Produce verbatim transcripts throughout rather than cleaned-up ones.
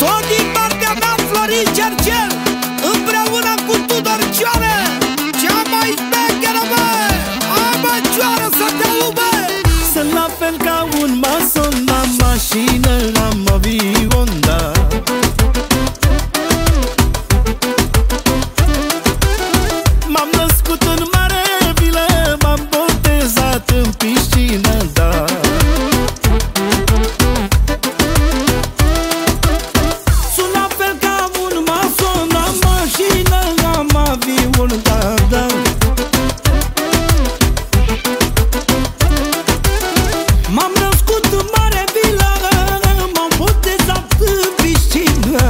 Tot din partea mea, Florin Cercel, împreună cu Tudor Cioară, cea mai șmecheră, bă, amăcioară să te lube. Sunt la fel ca un mason, am mașină, am avion, da. M-am născut în mare vilă, m-am botezat în piscină, da. Sunt la fel ca un mason, am mașină, am avion, da, da. M-am născut în mare vilă, m-am botezat în piscină.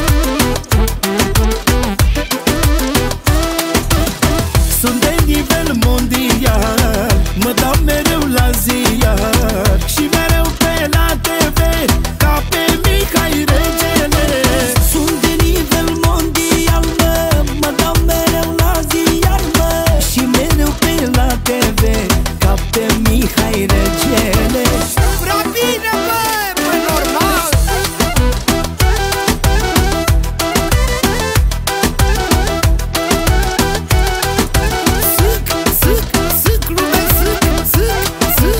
Sunt de nivel mondial, mă dau mereu la ziar și mereu pe la T V, ca pe Mihai Regele. Sunt de nivel mondial, mă, mă dau mereu la ziar, mă, și mereu pe la T V, ca pe Mihai Regele. Prea bine, bă, bă, normal. Sâc, sâc, sâc, lume, sâc, sâc, sâc.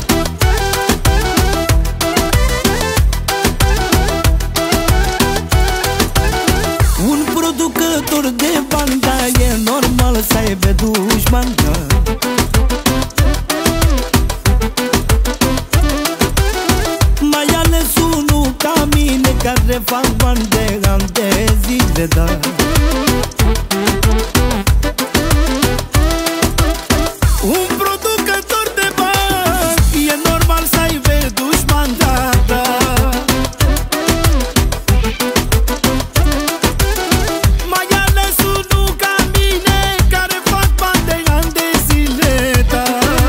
Un producător de bani, da, e normal să aibă dușmani, da. Mai ales unul ca mine, care fac bani de ani de zile, da. Un producător de bani, e normal să aibă dușmani, da, da. Mai ales unul ca mine, care fac bani de ani de zile, da.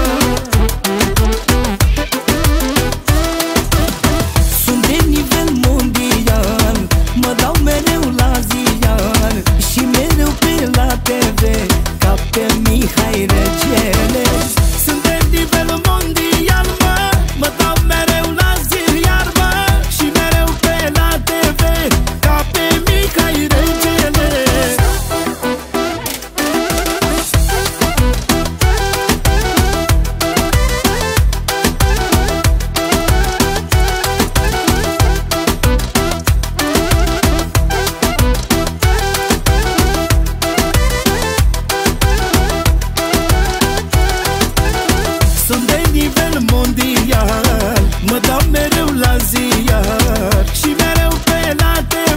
Sunt de nivel mondial, mă dau mereu la ziar și mereu pe la T V, ca pe Mihai Regele. Sunt de nivel mondial, mă, mă dau mereu la ziar, mă, și mereu pe la T V, ca pe Mihai Regele. Sunt de nivel mondial, mă dau mereu la ziar și mereu pe la T